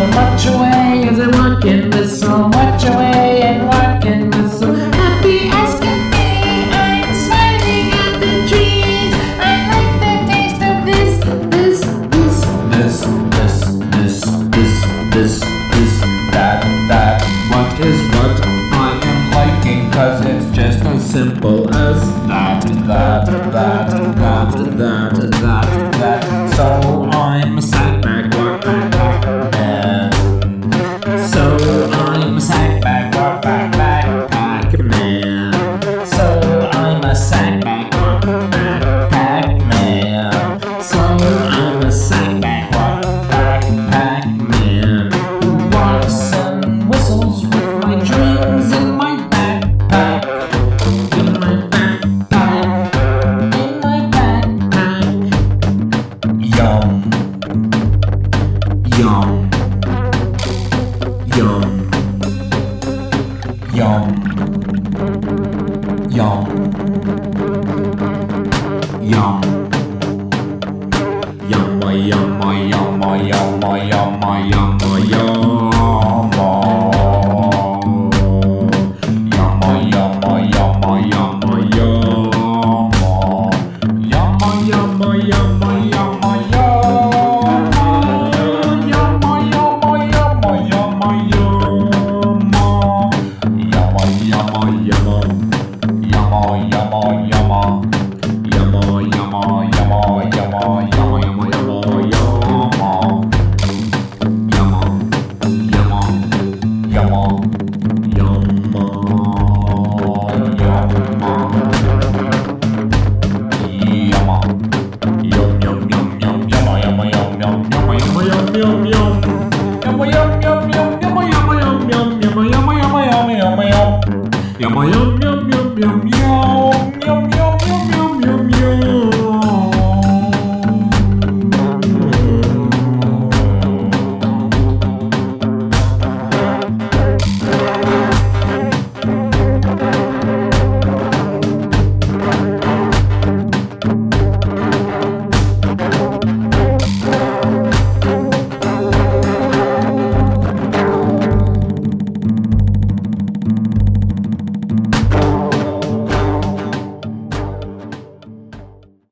much away as I walk in with so much away and walking with so happy as can be. I'm smiling at the trees. I like the taste of this, that. What is what I am liking? 'Cause it's just as simple as that. So I'm a sat back, walk back, man. So I'm a sat back, walk back, man. So I'm a sat back, walk back, man. So I'm a sat back, walk back, man. Who walks and whistles with my dreams in my backpack. In my backpack. In my backpack. Yum. Yum. Yum. Yum. Yum. Yum. Yum, yum, yum, yum, yum, yum, yum.